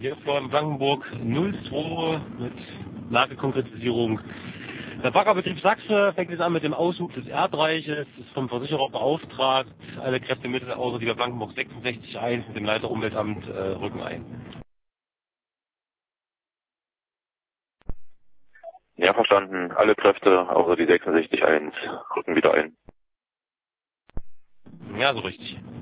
Hier Florian Blankenburg 02 mit Lagekonkretisierung. Der Baggerbetrieb Sachse fängt jetzt an mit dem Aushub des Erdreiches, ist vom Versicherer beauftragt. Alle Kräftemittel außer die bei Blankenburg 66.1 mit dem Leiter Umweltamt rücken ein. Ja, verstanden. Alle Kräfte außer die 66.1 rücken wieder ein. Ja, so richtig.